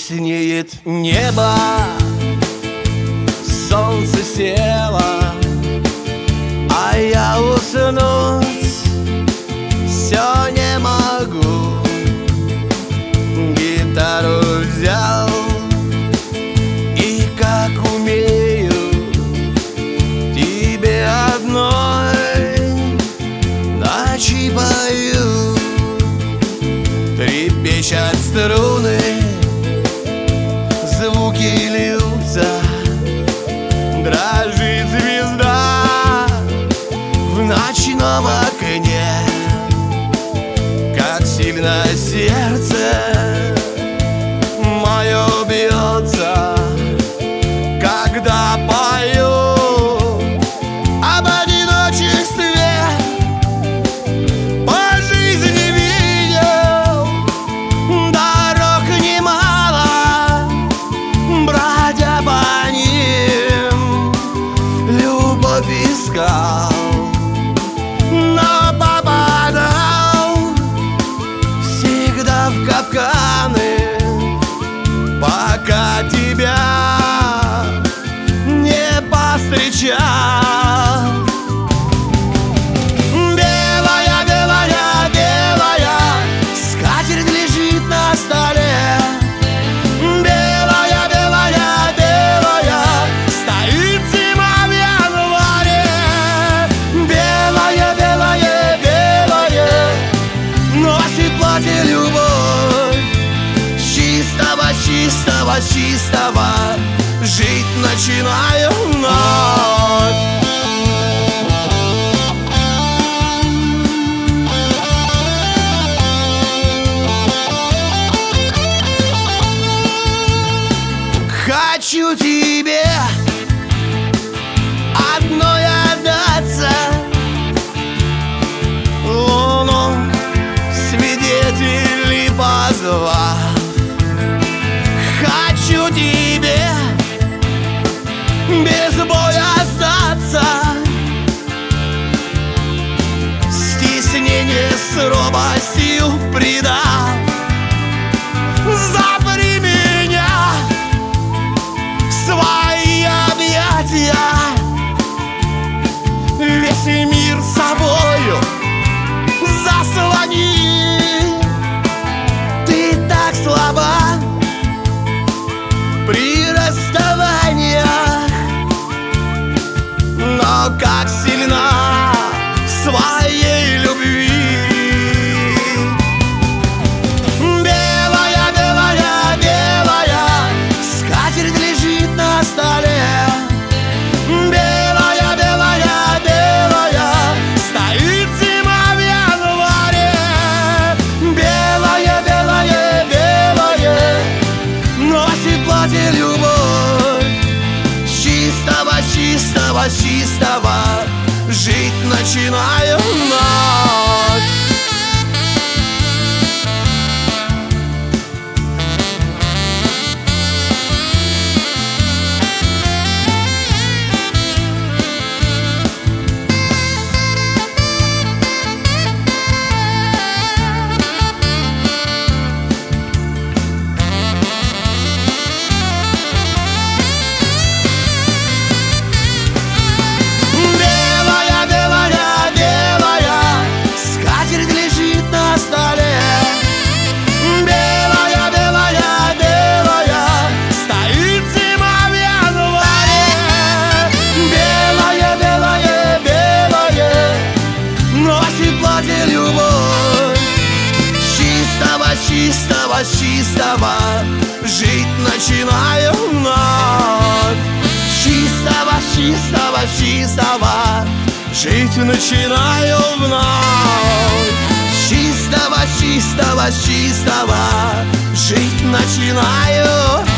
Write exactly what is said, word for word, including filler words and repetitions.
Яснеет небо, солнце село, а я уснуть все не могу. Гитару взял и как умею тебе одной ночи пою. Трепещут струны, звуки льются, дрожит звезда в ночном окне. Как сильно сердце мое бьется, когда пою об одиночестве. По жизни видел дорог немало, бродя по ним любовь искал, но попадал всегда в капканы, пока тебя не повстречал. Белая, белая, белая скатерть лежит на столе. Белая, белая, белая стоит зима в январе. Белая, белая, белая носит платье любовь. Чистого, чистого, чистого жить начинаю вновь. Хочу тебе одной отдаться, луну свидетелей позвав. Хочу тебе без боя остаться, стеснение с робостью предав. Запри меня в свои объятия, весь мир собою заслони. Ты так слаба при расставаниях, но как сильна в своей любви. Белая, белая, белая скатерть лежит на столе. Белая, белая, белая стоит зима в январе. Белая, белая, белая носит платье любовь. Чистого, чистого, чистого жить начинаю вновь. Чистого, чистого жить начинаю вновь. Чистого, чистого, чистого жить начинаю вновь. Чистого, чистого, чистого жить начинаю